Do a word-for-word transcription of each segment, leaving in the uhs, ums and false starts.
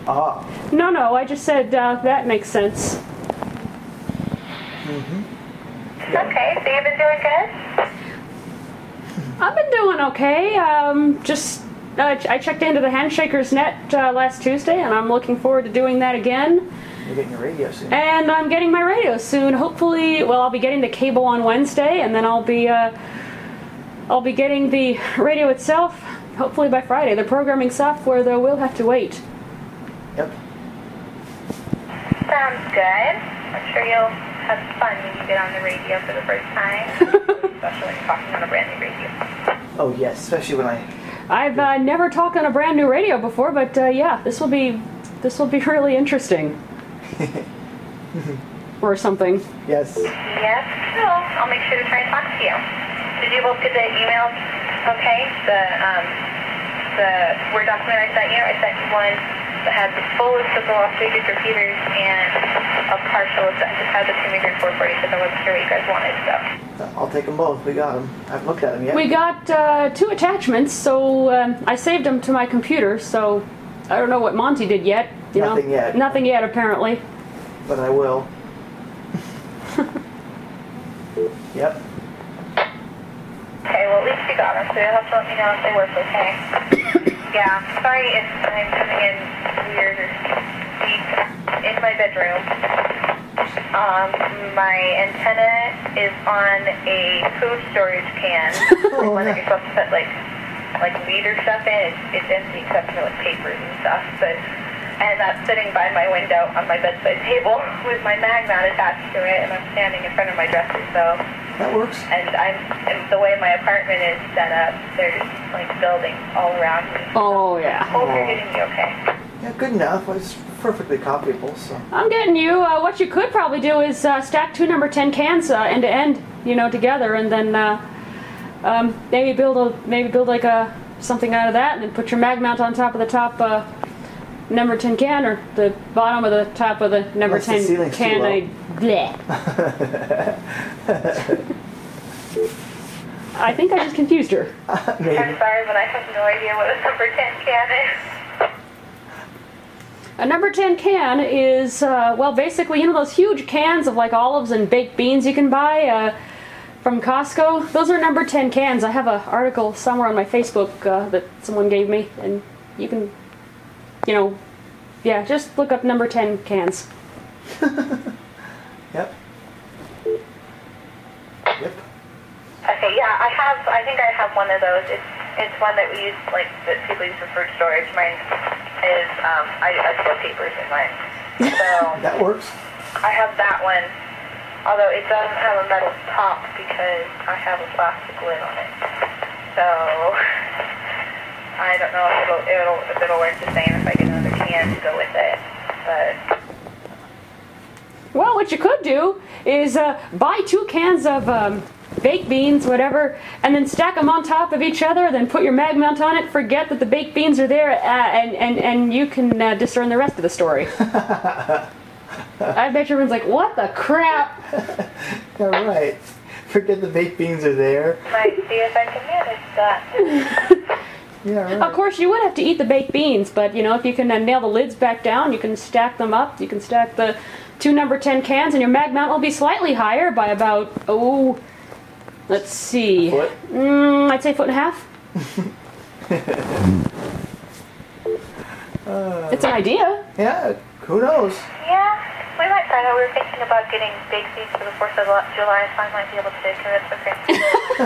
Ah. No, no, I just said uh, that makes sense. Mm-hmm. Yeah. Okay, so you've been doing good? I've been doing okay. Um, just uh, I checked into the Handshaker's Net uh, last Tuesday, and I'm looking forward to doing that again. You're getting your radio soon. And I'm getting my radio soon. Hopefully, well, I'll be getting the cable on Wednesday, and then I'll be uh, I'll be getting the radio itself. Hopefully by Friday. The programming software, though, will have to wait. Yep. Sounds good. I'm sure you'll have fun when you get on the radio for the first time, especially when you're talking on a brand new radio. Oh yes, especially when I. I've uh, never talked on a brand new radio before, but uh, yeah, this will be this will be really interesting. Or something. Yes, Yes. so I'll make sure to try and talk to you. Did you both get the emails? Okay, the um, the Word document I sent you. I sent you one that had the full list of the Las Vegas repeaters and a partial list that just had the two major four forty because I wasn't sure what you guys wanted. So I'll take them both. We got them. I haven't looked at them yet. We got uh, two attachments, so um, I saved them to my computer. So I don't know what Monty did yet. You Nothing know? yet. Nothing yet, apparently. But I will. Yep. okay, well at least you got them, so you'll have to let me know if they work okay. Yeah, sorry if I'm coming in weird or weak in my bedroom. Um, my antenna is on a food storage can. Oh, One that yeah. you're supposed to put like like weed or stuff in. It's, it's empty except for like papers and stuff. But and that's sitting by my window on my bedside table with my mag mount attached to it, and I'm standing in front of my dresser. So That works. and I'm and the way my apartment is set up, there's like buildings all around me. Oh, yeah. Hope you're getting me okay. Yeah, good enough. It's perfectly copyable, so. I'm getting you. Uh, what you could probably do is uh, stack two number ten cans uh, end to end, you know, together, and then uh, um, maybe build a maybe build like a something out of that, and then put your mag mount on top of the top uh, number ten can, or the bottom of the top of the number Unless the ten ceiling's too can. low. I, bleh. I think I just confused her. Maybe. I'm sorry, but I have no idea what a number ten can is. A number ten can is, uh, well, basically, you know those huge cans of like olives and baked beans you can buy uh, from Costco? Those are number ten cans. I have an article somewhere on my Facebook uh, that someone gave me, and you can, you know, yeah, just look up number ten cans. Yep. Yep. Okay, yeah, I have. I think I have one of those. It's it's one that we use, like that people use for fruit storage. Mine is um, I, I store papers in mine, so That works. I have that one. Although it doesn't have a metal top because I have a plastic lid on it. So I don't know if it'll it'll if it'll work the same if I get another can to go with it, but. Well, what you could do is uh, buy two cans of um, baked beans, whatever, and then stack them on top of each other, then put your mag mount on it, forget that the baked beans are there, uh, and, and, and you can uh, discern the rest of the story. I bet everyone's like, what the crap? All right. Forget the baked beans are there. Might see if I can manage that. Yeah, right. Of course, you would have to eat the baked beans, but, you know, if you can uh, nail the lids back down, you can stack them up, you can stack the two number ten cans, and your mag mount will be slightly higher by about, oh, let's see. A foot? Mm, I'd say a foot and a half. Uh, It's an idea. yeah, who knows? Yeah, we might try that. We were thinking about getting big seats for the fourth of July, so I might be able to convince the Christmas.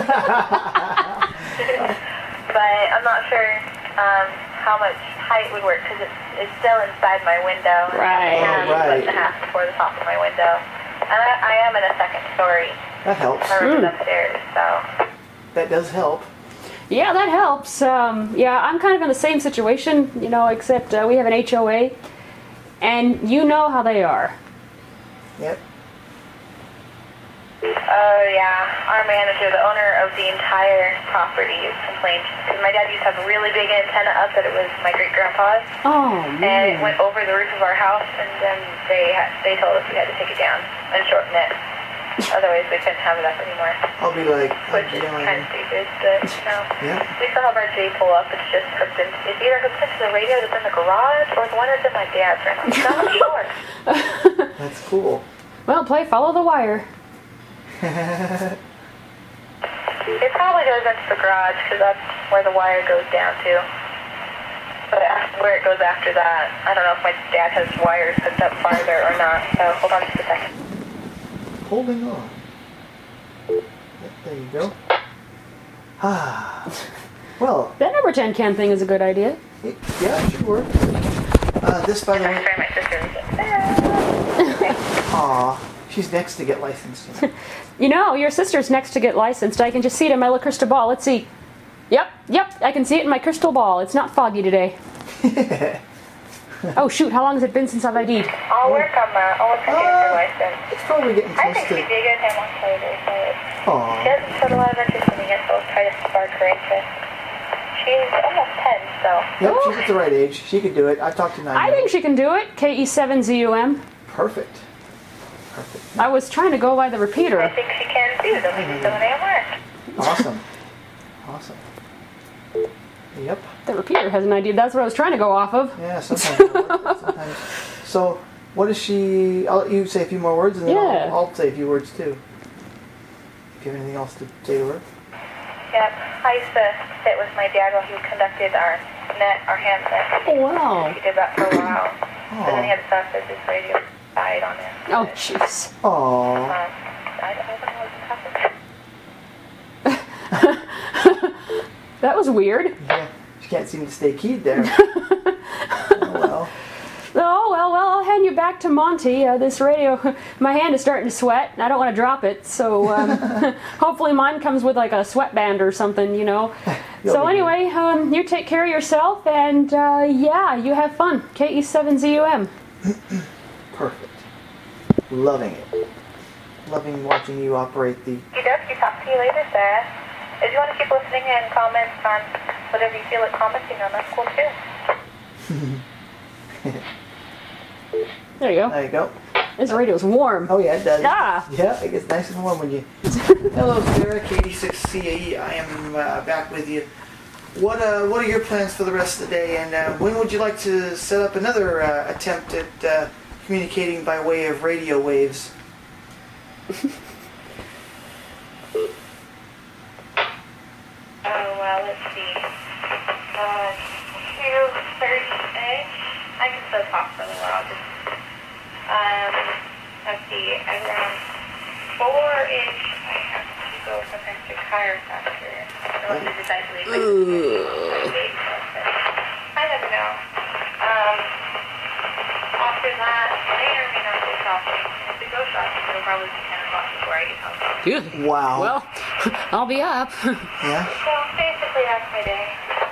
But I'm not sure um, how much height would work because it's, it's still inside my window. Right. And Oh, right. a foot and a half before the top of my window. And I, I am in a second story. That helps. My room is Mm. upstairs, so. That does help. Yeah, that helps. Um, yeah, I'm kind of in the same situation, you know, except uh, we have an H O A, and you know how they are. Yep. Oh yeah, our manager, the owner of the entire property, complained because my dad used to have a really big antenna up that it was my great grandpa's, Oh, and it man. went over the roof of our house, and then they had, they told us we had to take it down and shorten it. Otherwise, we couldn't have it up anymore. I'll be like, I'm Which is yelling. kind of stupid, but no. Yeah. We still have our J pull up. It's just hooked in. It's either hooked into the radio that's in the garage or the one that's in my dad's room. I'm not sure. That's cool. Well, play follow the wire. It probably goes into the garage because that's where the wire goes down to. But after, where it goes after that, I don't know if my dad has wires hooked up farther or not. So hold on just a second. Holding on. Yep, there you go. Ah. Well, That number ten can thing is a good idea. it, yeah, it should work. Uh, this, by the Sorry, way, sorry, my sister was like, aw, she's next to get licensed. You know, your sister's next to get licensed. I can just see it in my little crystal ball. Let's see. Yep, yep, I can see it in my crystal ball. It's not foggy today. Oh shoot, how long has it been since I've I D'd? I'll work on that. I'll work on getting her license. It's probably getting I close think she to. did get him on later, but she Aw. hasn't showed a lot of interest in it yet, so I'll try to spark her interest. She's almost ten, so. Yep, she's at the right age. She could do it. I talked to nine. I think she can do it. K E seven Z U M. Perfect. Perfect. I was trying to go by the I repeater. think she can too, though maybe some of them work. Awesome. Awesome. Yep. The repeater has an idea. That's what I was trying to go off of. Yeah, sometimes. it'll work, sometimes. So, what is she? I'll let you say a few more words, and then Yeah. I'll, I'll say a few words too. If you have anything else to say to her. Yep, I used to sit with my dad while he conducted our net, our handset. Oh, wow. He did that for a while. But then he had to stop because his radio died on him. Oh, But, jeez. Aww. Um, I, I don't know what happened. That was weird. Yeah, she can't seem to stay keyed there. Oh well. Oh, well, well, I'll hand you back to Monty. Uh, this radio, my hand is starting to sweat, and I don't want to drop it, so um, hopefully mine comes with like a sweatband or something, you know. You'll So be anyway, um, you take care of yourself, and uh, yeah, you have fun. K E seven Z U M. Perfect. Loving it. Loving watching you operate the. You does. Talk to you later, Sarah. If you want to keep listening and comment on whatever you feel like commenting on, that's cool too. There you go. There you go. This radio's warm. Oh yeah, it does. Ah. Yeah, it gets nice and warm when you. Hello, Sarah, K eighty-six C A E. I am uh, back with you. What uh, What are your plans for the rest of the day, and uh, when would you like to set up another uh, attempt at uh, communicating by way of radio waves? Oh, well, let's see. Uh, two thirty-six. I can still talk for a little while. Just, um, let's see. Around four-ish, I have to go sometimes to chiropractor. Unless I decide to leave. I never know. Um, after that, may or may not go shopping. If we go shopping, it'll probably be ten o'clock before I get home. Good. Wow. Well, I'll be up. Yeah. So basically, that's my day.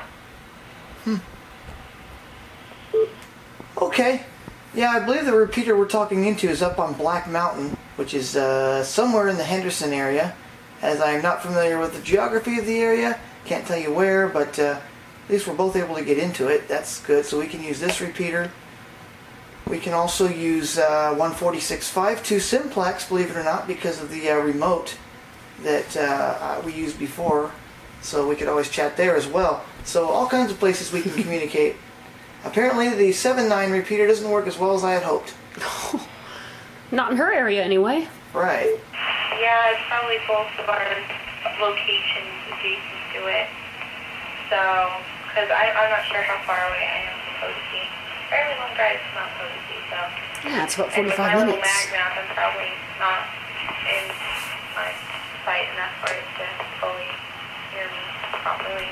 Okay. Yeah, I believe the repeater we're talking into is up on Black Mountain, which is uh, somewhere in the Henderson area. As I'm not familiar with the geography of the area, can't tell you where, but uh, at least we're both able to get into it. That's good. So we can use this repeater. We can also use uh, one forty-six point five two Simplex, believe it or not, because of the uh, remote that uh, we used before. So we could always chat there as well. So all kinds of places we can communicate. Apparently the seven nine repeater doesn't work as well as I had hoped. Not in her area, anyway. Right. Yeah, it's probably both of our locations adjacent to it. So, because I'm not sure how far away I am from Posey. Fairly long drive to Mount Posey, so. Yeah, it's about And with forty-five my little minutes. mag map, I'm probably not in my sight enough for it to fully hear me properly.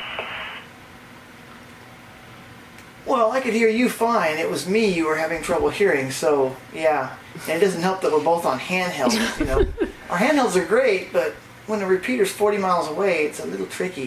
Well, I could hear you fine. It was me you were having trouble hearing, so yeah. And it doesn't help that we're both on handhelds, you know. Our handhelds are great, but when the repeater's forty miles away, it's a little tricky.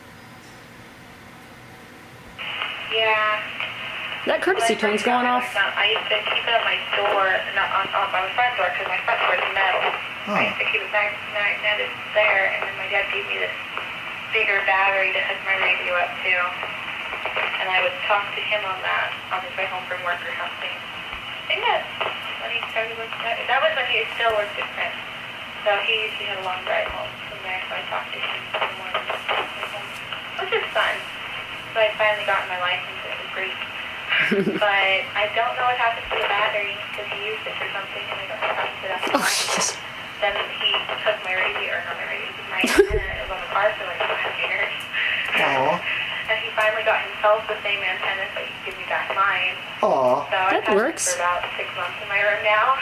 Yeah. That courtesy When I tone's first got going it, off. I found- I used to keep it on my door, not on, on my front door, because my front door is metal. Oh. I used to keep it mag- magnetic there, and then my dad gave me this bigger battery to hook my radio up to. And I would talk to him on that on his way home from work or something. I think that's when he started working. That, that was when he still worked at Prince. So So he usually had a long drive home from there, so I talked to him in the morning, which is fun. So I finally got my license, and it was great. But I don't know what happened to the battery, because he used it for something, and I don't know what happened to that. Oh, jeez. Then he took my radio, or not my radio, my antenna, and it was on the car for like five years. Aw. And he finally got himself the same antenna, so he could give me back mine. Aw. So I've That had works. it for about six months in my room now.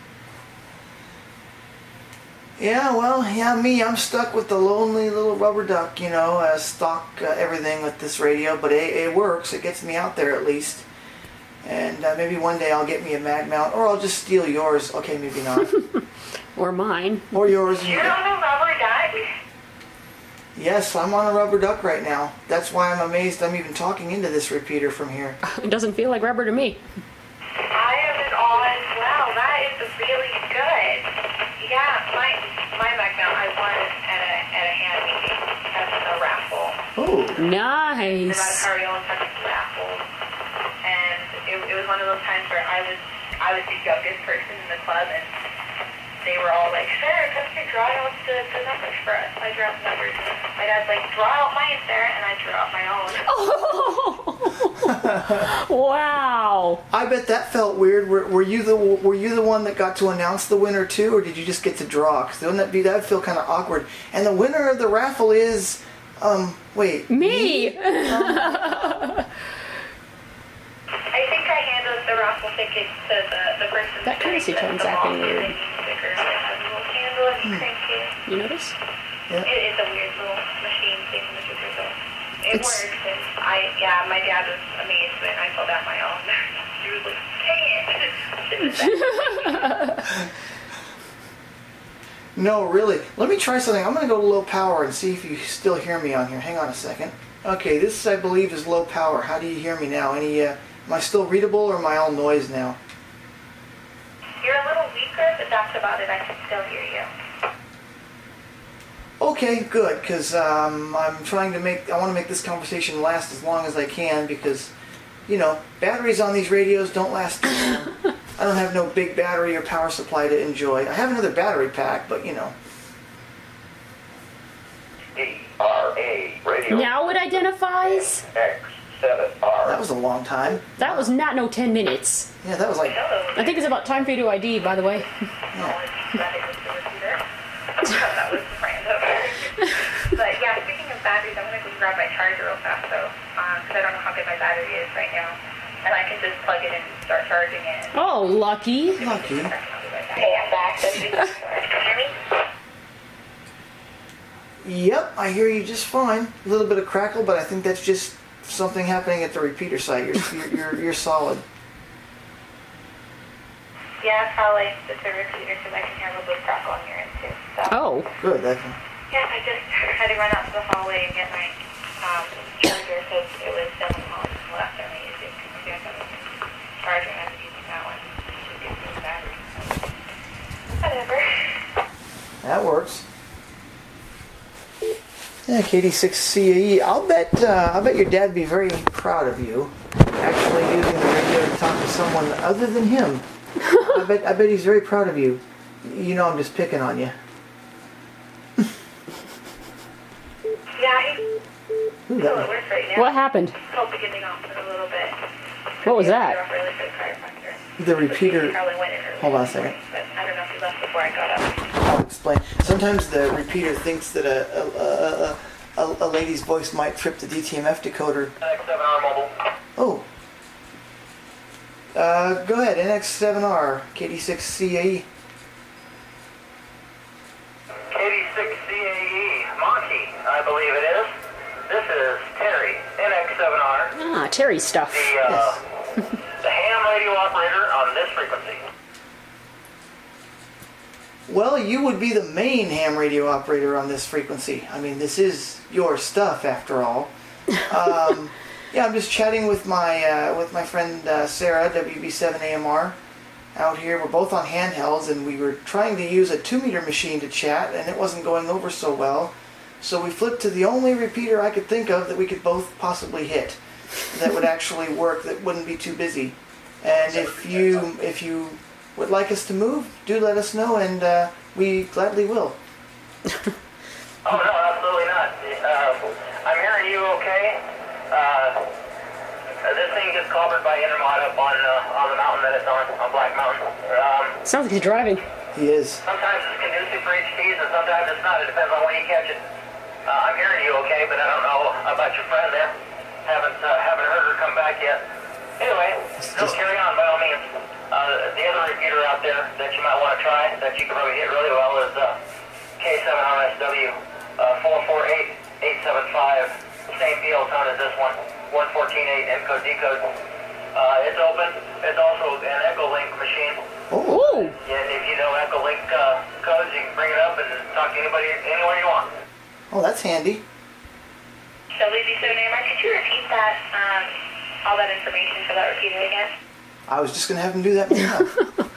Yeah, well, yeah, me, I'm stuck with the lonely little rubber duck, you know, uh, stock uh, everything with this radio, but it, it works. It gets me out there at least. And uh, maybe one day I'll get me a mag mount, or I'll just steal yours. Okay, maybe not. Or mine. Or yours. You're on a rubber duck? Yes, I'm on a rubber duck right now. That's why I'm amazed I'm even talking into this repeater from here. It doesn't feel like rubber to me. I have it on. Wow, that is really good. Yeah, my my mag mount I won at a at a hand meeting at a raffle. Oh, The Nice. Ontario and Texas raffle, and it, it was one of those times where I was I was the youngest person in the club, and they were all like, "Sarah, come here, draw out the, the numbers for us." I drew out the numbers. My dad's like, "Draw out mine, Sarah," and I drew out my own. Oh. Wow. I bet that felt weird. Were, were you the Were you the one that got to announce the winner too, or did you just get to draw? Because wouldn't that be that would feel kind of awkward? And the winner of the raffle is, um, wait, Me. I think I handed the raffle tickets to the, the person That currency sitting tone's at the acting mall weird. giving me stickers that has a little candle and you crank it. You notice? Yeah. It is a weird little machine thing that you do. It It's- works, and I, yeah, my dad was amazed when I filled out my own. He was like, dang it. No, really. Let me try something. I'm going to go to low power and see if you still hear me on here. Hang on a second. Okay, this I believe is low power. How do you hear me now? Any? Uh, am I still readable, or am I all noise now? You're a little weaker, but that's about it. I can still hear you. Okay, good, because um, I'm trying to make, I want to make this conversation last as long as I can, because, you know, batteries on these radios don't last too long. I don't have no big battery or power supply to enjoy. I have another battery pack, but, you know. E R A radio. Now it identifies? X seven R. That was a long time. That was not no ten minutes. Yeah, that was like, Hello. I think it's about time for you to I D, by the way. yeah. That was random. But yeah, speaking of batteries, I'm gonna go grab my charger real fast though, because I don't know how good my battery is right now, and I can just plug it in and start charging it. Oh, lucky. Lucky. Hey, I'm back. Can you hear me? Yep, I hear you just fine. A little bit of crackle, but I think that's just something happening at the repeater site. You're, you're, you're, you're solid. Yeah, it's probably just a repeater because I can hear a little bit of crackle on your end too. So. Oh. Good, that can... Yeah, I just had to run out to the hallway and get my um, charger because it was seven miles from the last time I used it. Because I got a charger and I was using that one to get the battery. So. Whatever. That works. Yeah, K D six C A E. I'll bet. Uh, I'll bet your dad'd be very proud of you, actually using the radio to talk to someone other than him. I bet. I bet he's very proud of you. You know, I'm just picking on you. Yeah, he's Ooh, still at that, work right now. What happened? Hope to get off for a little bit. What was He's that? off early for the chiropractor. the repeater. He probably went in early Hold on a this second. morning, but I don't know if he left before I got up. I'll explain. Sometimes the repeater thinks that a a, a, a, a lady's voice might trip the D T M F decoder. X seven R mobile. Oh. Uh, go ahead, N X seven R, K D six C A E. K D six C A E. Monty, I believe it is. This is Terry, N X seven R. Ah, Terry stuff. The, uh, the ham radio operator on this frequency. Well, you would be the main ham radio operator on this frequency. I mean, this is your stuff, after all. Um, yeah, I'm just chatting with my uh, with my friend uh, Sarah, W B seven A M R, out here. We're both on handhelds, and we were trying to use a two-meter machine to chat, and it wasn't going over so well. So we flipped to the only repeater I could think of that we could both possibly hit, that would actually work, that wouldn't be too busy. And if you if you would like us to move, do let us know, and uh, we gladly will. Oh, no, absolutely not. Uh, I'm hearing you okay. Uh, this thing gets clobbered by Intermod up on uh, on the mountain that it's on, on Black Mountain. Um, Sounds like he's driving. He is. sometimes it's conducive for H Ts and sometimes it's not. It depends on when you catch it. Uh, I'm hearing you okay, but I don't know about your friend there. Haven't uh, haven't heard her come back yet. Anyway, still just- carry on by all means. Uh, the other repeater out there that you might want to try, that you can probably hit really well, is uh, K seven R S W uh, four four eight eight seven five. Same P L tone as this one, one fourteen eight encode decode. Uh, it's open. It's also an Echolink machine. Oh, Ooh. And if you know Echolink uh, codes, you can bring it up and talk to anybody, anywhere you want. oh, that's handy. So, Lizzie, so Neymar, could you repeat that, um, all that information for that repeater again? I was just gonna have him do that myself.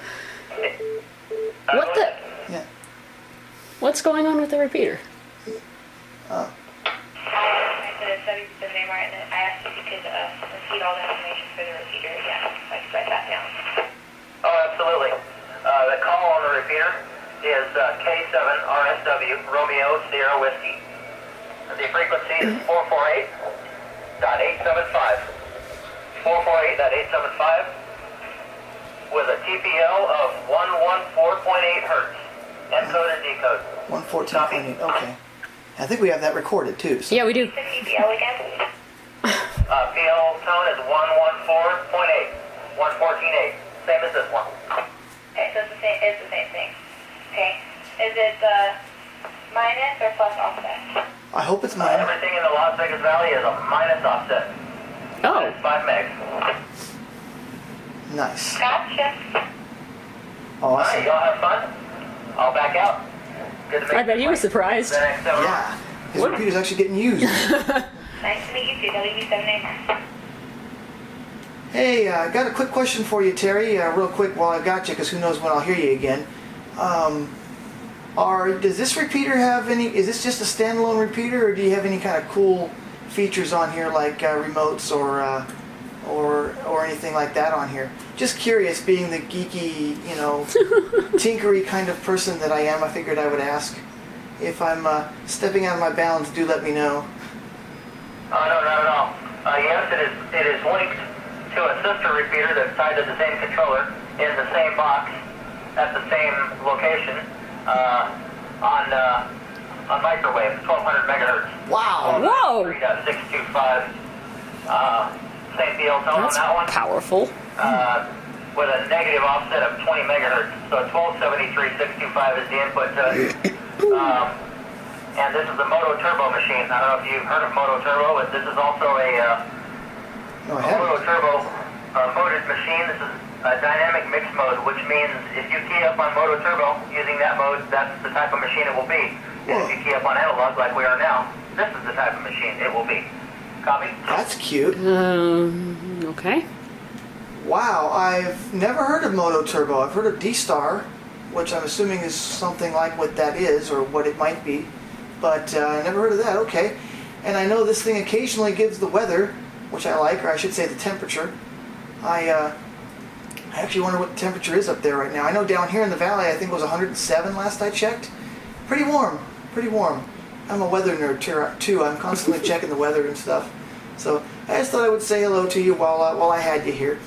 Uh, What the? Yeah. What's going on with the repeater? Uh, I said it's W to Neymar, and then I asked if you could uh, repeat all the information for the repeater again, so I could write that down. Oh, absolutely. Uh, the call on the repeater is uh, K seven R S W Romeo Sierra Whiskey. The frequency is four four eight dot eight seven five. four four eight dot eight seven five with a T P L of one fourteen point eight hertz. Encode and decode. one fourteen point eight. Okay. I think we have that recorded too. So. Yeah, we do. The T P L again? Uh, P L tone is one fourteen point eight. one fourteen point eight. Same as this one. Okay, so it's the same, it's the same thing. Okay. Is it uh, minus or plus offset? I hope it's Uh, mine. everything in the Las Vegas Valley is a minus offset. Oh. It's five megs. Nice. Gotcha. All right, Awesome. y'all have fun. I'll back out. Good to meet I bet he was you. surprised. The next seven Yeah. His repeater's actually getting used. Nice to meet you too, W seven Neymar. Hey, I uh, got a quick question for you, Terry. Uh, real quick while I got you, because who knows when I'll hear you again. Um, are does this repeater have any? Is this just a standalone repeater, or do you have any kind of cool features on here, like uh, remotes or uh, or or anything like that on here? Just curious, being the geeky, you know, tinkery kind of person that I am, I figured I would ask. If I'm uh, stepping out of my bounds, do let me know. Oh, no, not at all. Uh, yes, it is, it is linked to a sister repeater that's tied to the same controller in the same box at the same location uh, on uh, on microwave, twelve hundred megahertz. Wow. Whoa. three point six two five. Uh, same P L tone That's on that one. powerful. Uh, with a negative offset of twenty megahertz. So twelve seventy-three six twenty-five is the input to it. Um, and this is a Moto Turbo machine. I don't know if you've heard of Moto Turbo, but this is also a, uh, No, I a Moto haven't. Turbo uh, moded machine. This is a dynamic mix mode, which means if you key up on Moto Turbo using that mode, that's the type of machine it will be. And if you key up on analog like we are now, this is the type of machine it will be. Copy? That's cute. Um, okay. Wow, I've never heard of Moto Turbo. I've heard of D-Star, which I'm assuming is something like what that is, or what it might be. But uh, I never heard of that, okay. And I know this thing occasionally gives the weather, which I like, or I should say the temperature. I, uh, I actually wonder what the temperature is up there right now. I know down here in the valley, I think it was one hundred seven last I checked. Pretty warm, pretty warm. I'm a weather nerd too- too. I'm constantly checking the weather and stuff. So I just thought I would say hello to you while, uh, while I had you here.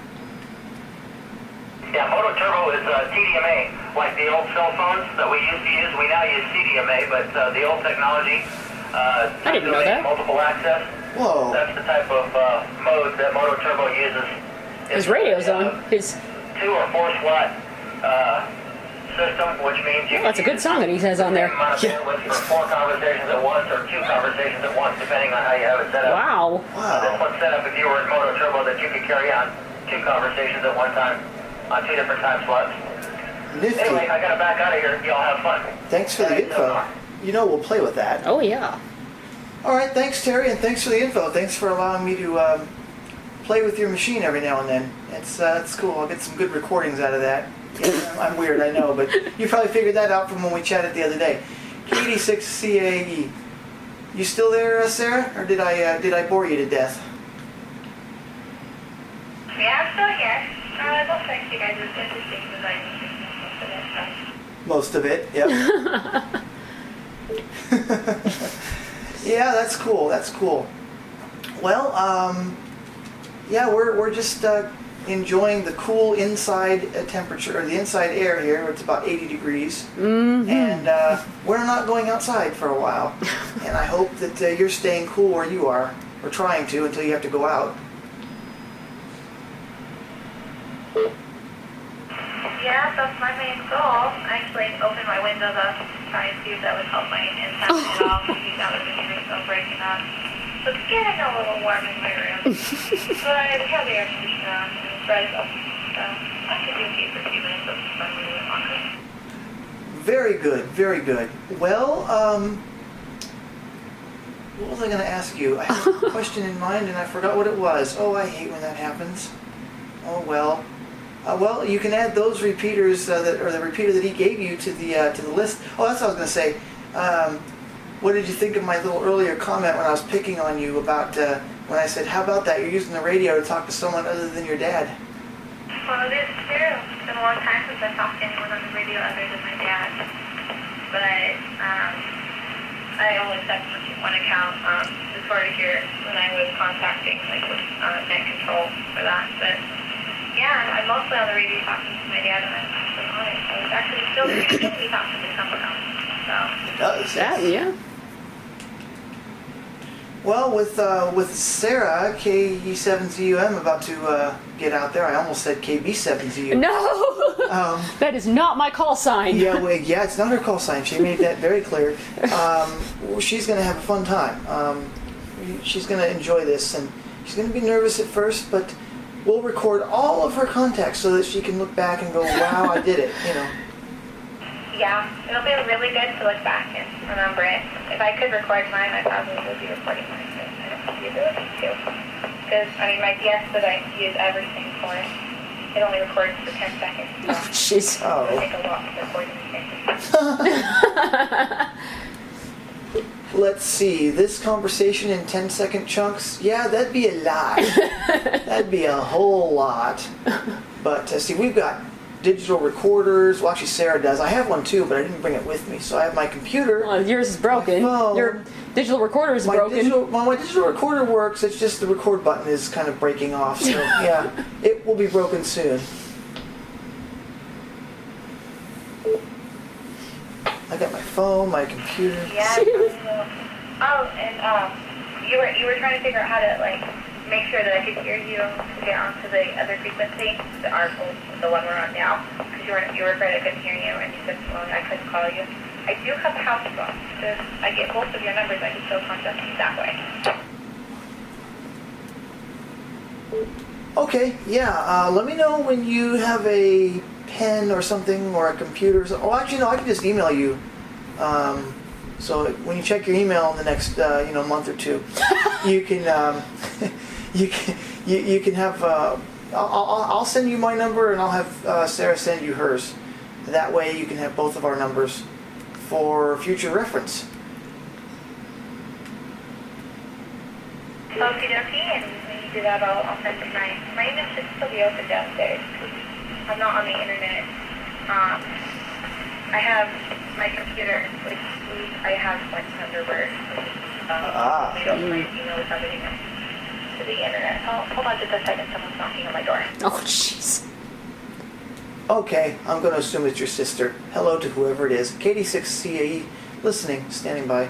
Yeah, Moto Turbo is uh, T D M A, like the old cell phones that we used to use. We now use C D M A, but uh, the old technology, uh, I didn't know that. multiple access. Whoa. That's the type of uh, mode that Moto Turbo uses. His It's, radio's uh, on. His. two or four slot uh, system, which means you Oh, that's a good song that he has on there. can amount of Yeah. bandwidth for four conversations at once or two conversations at once, depending on how you have it set up. Wow. Uh, this Wow. one's set up if you were in Moto Turbo that you could carry on two conversations at one time on two different time slots. Nifty. Anyway, I gotta back out of here. Y'all have fun. Thanks for the Thanks, info. Omar. You know we'll play with that. Oh yeah. All right, thanks Terry, and thanks for the info. Thanks for allowing me to um, play with your machine every now and then. It's uh, it's cool. I'll get some good recordings out of that. Yeah, I'm weird, I know, but you probably figured that out from when we chatted the other day. K eighty-six C A E. You still there, uh, Sarah, or did I uh, did I bore you to death? Yeah, I'm still here. Uh, they'll fix you guys. It's interesting because I need to most of this stuff. Most of it, yep. Yeah, that's cool. That's cool. Well, um, yeah, we're we're just uh, enjoying the cool inside uh, temperature, or the inside air here. It's about eighty degrees, Mm-hmm. and uh, we're not going outside for a while. And I hope that uh, you're staying cool where you are, or trying to, until you have to go out. Yeah, that's my main goal. I actually opened my windows up to try and see if that would help my inside at all. Maybe that would make me so breaking up. So it's getting a little warm in my room. But I have the air conditioner on and it's bright up. So I could do okay for a few minutes of fun a little bit longer. Very good, very good. Well, um, what was I going to ask you? I had a question in mind and I forgot what it was. Oh, I hate when that happens. Oh well. Uh, well, you can add those repeaters, uh, that, or the repeater that he gave you to the uh, to the list. Oh, that's what I was going to say. Um, what did you think of my little earlier comment when I was picking on you about uh, when I said, "How about that? You're using the radio to talk to someone other than your dad." Well, it is true. It's been a long time since I've talked to anyone on the radio other than my dad. But I, um, I only set one account um, as far as here when I was contacting, like with uh, net control for that. But yeah, I'm, I'm mostly on the radio talking to my dad when I'm actually on it. So it's actually still going to be talking to someone else. So. It does. That, yeah. Well, with uh, with Sarah, K E seven Z U M about to uh, get out there. I almost said K B seven Z U M. No! Um, That is not my call sign. Yeah, well, yeah, it's not her call sign. She made that very clear. Um, she's going to have a fun time. Um, she's going to enjoy this, and she's going to be nervous at first, but we'll record all of her contacts so that she can look back and go, "Wow, I did it," you know. Yeah, it'll be really good to look back and remember it. If I could record mine, I probably would be recording mine, but I don't have the ability to. Because, I mean, my D S that I use everything for, it only records for ten seconds. So Oh, jeez. it Oh. would take a lot to record anything. Let's see, this conversation in ten second chunks, yeah, that'd be a lot. That'd be a whole lot. But uh, see, we've got digital recorders. Well, actually, Sarah does. I have one too, but I didn't bring it with me. So I have my computer. Well, yours is broken. My phone. Your digital recorder is My broken. digital, well, my digital recorder works. It's just the record button is kind of breaking off. So yeah, it will be broken soon. I got my phone, my computer. Yeah. Oh, and um, you were you were trying to figure out how to like make sure that I could hear you to get onto the other frequency, the our the one we're on now, because you were you were afraid I couldn't hear you, and you said, well, I couldn't call you. I do have a house phone, so if I get both of your numbers, I can still contact you that way. Okay, yeah. Uh, let me know when you have a pen or something, or a computer. Oh, actually, no. I can just email you. Um, so when you check your email in the next, uh, you know, month or two, you can, um, you can, you, you can have. Uh, I'll, I'll, I'll send you my number, and I'll have uh, Sarah send you hers. That way, you can have both of our numbers for future reference. Okie dokie, and when you do that, I'll, I'll send you my, my email should still be open downstairs. I'm not on the internet. Um, I have my computer, which I have like Thunderbird. Um, Ah. we don't my email without getting to the internet. Oh, hold on just a second, someone's knocking on my door. Oh, jeez. Okay, I'm going to assume it's your sister. Hello to whoever it is. K D six C A E, listening, standing by.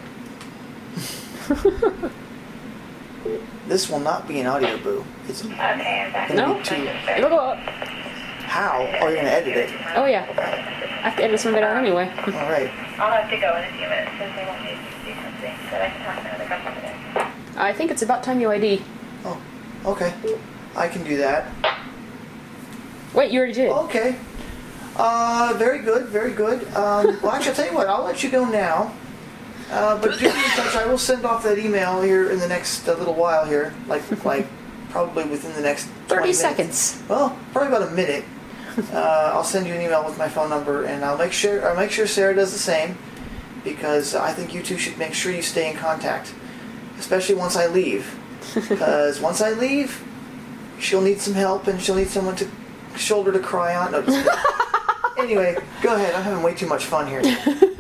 This will not be an audio boo. It's Okay, I'm back. No? It'll go up. how? Oh, you're going to edit it. Oh, yeah. I have to edit some of it out anyway. All right. I'll have to go in a few minutes because they want me to do something, but I can talk to another customer. I think it's about time you I D. Oh, okay. I can do that. Wait, you already did. Okay. Uh, very good, very good. Um, well, actually, I'll tell you what. I'll let you go now. Uh, but do be in touch. I will send off that email here in the next uh, little while here, like like probably within the next thirty twenty seconds. minutes. Well, probably about a minute. Uh, I'll send you an email with my phone number, and I'll make sure I'll make sure Sarah does the same, because I think you two should make sure you stay in contact, especially once I leave. Because once I leave, she'll need some help, and she'll need someone to shoulder to cry on. No, just kidding. Anyway, go ahead. I'm having way too much fun here. I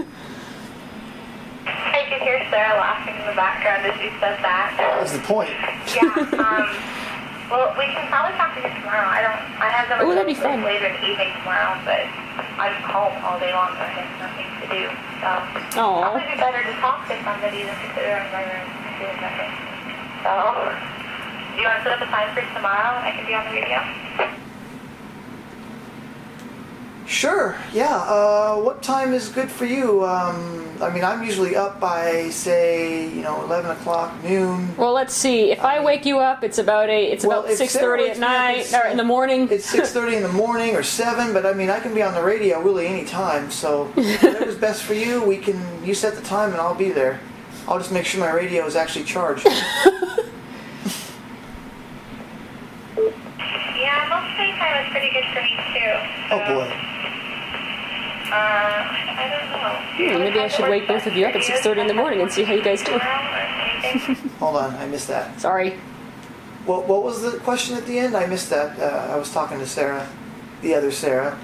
could hear Sarah laughing in the background as you said that. That's the point. Yeah, um, well, we can probably talk to you tomorrow. I don't, I have them Ooh, that'd be fun. later in the evening tomorrow, but I'm home all day long, so I have nothing to do. So, Aw. probably be better to talk to somebody than to sit around my room and do nothing. So, do you want to set up a time for tomorrow and I can be on the radio? Sure. Yeah. Uh, what time is good for you? Um, I mean, I'm usually up by say, you know, eleven o'clock, noon. Well, let's see. If I wake you up, it's about a, it's Well, about if six Sarah thirty wakes at me up, night it's- or in the morning. It's six thirty in the morning or seven, but I mean, I can be on the radio really any time. So whatever's best for you, we can. You set the time, and I'll be there. I'll just make sure my radio is actually charged. Yeah, most daytime is pretty good for me too. So, Oh boy. Uh, I don't know. Hmm, maybe I should wake both of you up at six thirty in the morning and see how you guys do. Tomorrow or anything? Hold on, I missed that. Sorry. What What was the question at the end? I missed that. Uh, I was talking to Sarah, the other Sarah.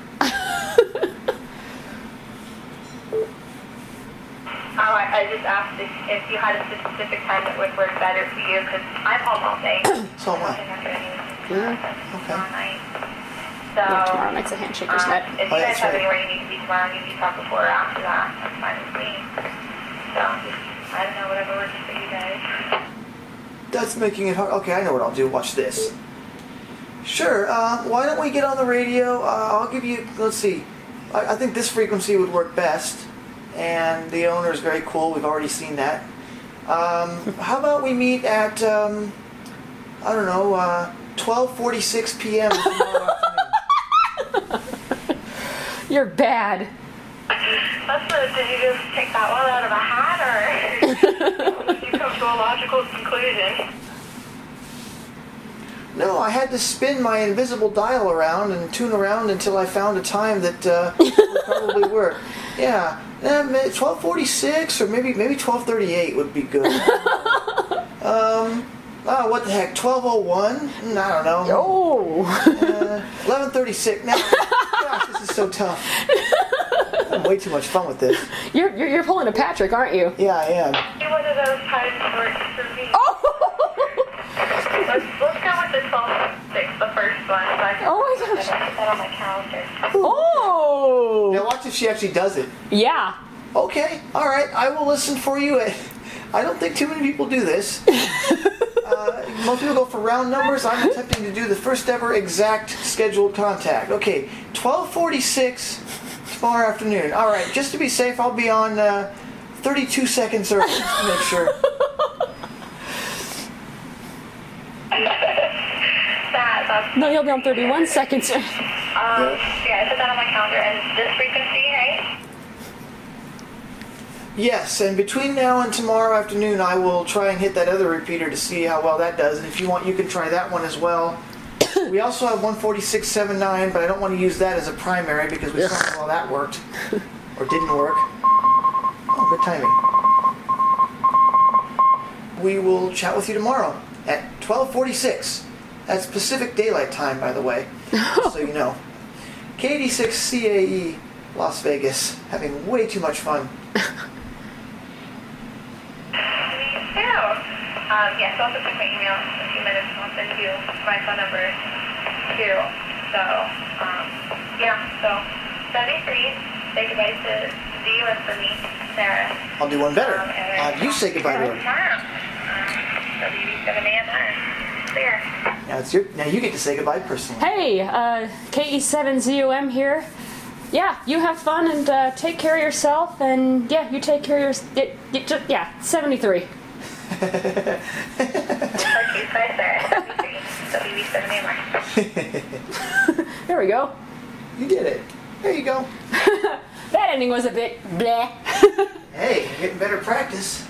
Oh, I, I just asked if, if you had a specific time that would work better for you, because I'm home all day. So am I. I'm not going to Yeah. Okay. tomorrow night. So, Yeah, tomorrow night's a handshaker's um, night. if Oh, you that's guys have right. anywhere you need to be tomorrow, you need to talk before or after that. That's fine with me. So, just, I don't know, whatever works for you guys. That's making it hard. Okay, I know what I'll do. Watch this. Sure. Uh, why don't we get on the radio? Uh, I'll give you. Let's see. I, I think this frequency would work best, and the owner is very cool. We've already seen that. Um, how about we meet at um, I don't know, uh, twelve forty-six p.m. tomorrow afternoon. You're bad. That's a, did you just take that one out of a hat, or did you come to a logical conclusion? No, I had to spin my invisible dial around and tune around until I found a time that uh, would probably work. Yeah, eh, twelve forty-six or maybe maybe twelve thirty-eight would be good. um, oh, what the heck, twelve oh one? Mm, I don't know. Oh. Uh, eleven thirty-six. Now, gosh, this is so tough. I'm having way too much fun with this. You're, you're you're pulling a Patrick, aren't you? Yeah, I am. One of those times works for me. Oh. Let's, let's go with the twelve six, the first one. So I can Oh my gosh. put that on my calendar. Oh. Now watch if she actually does it. Yeah. Okay, all right. I will listen for you. I don't think too many people do this. Uh, most people go for round numbers. I'm attempting to do the first ever exact scheduled contact. Okay, twelve forty-six tomorrow afternoon. All right, just to be safe, I'll be on uh, thirty-two seconds early to make sure. That, that's, No, you'll be on thirty-one seconds. um, yeah, I put that on my calendar. And this frequency, right? Yes, and between now and tomorrow afternoon, I will try and hit that other repeater to see how well that does. And if you want, you can try that one as well. We also have one forty-six point seven nine, but I don't want to use that as a primary because we saw how well that worked. Or didn't work. Oh, good timing. We will chat with you tomorrow at twelve forty-six. That's Pacific Daylight Time, by the way, just so you know. K eighty-six C A E, Las Vegas, having way too much fun. Me too. Um, yeah, so I'll just check my email in a few minutes and I'll send you my phone number too. So, um, yeah, so seventy-three, say goodbye to to you and for me, Sarah. I'll do one better. Um, and then I'll have you say goodbye to her. tomorrow. Um, W B seven A M time. Clear. Now it's your. Now you get to say goodbye personally. Hey, uh, K E seven Z O M here. Yeah, you have fun and uh, take care of yourself, and yeah, you take care of your. It, it just, yeah, seventy-three. Okay, bye, Sarah. seventy-three, W B seven A M. There we go. You did it. There you go. That ending was a bit bleh. Hey, you're getting better practice.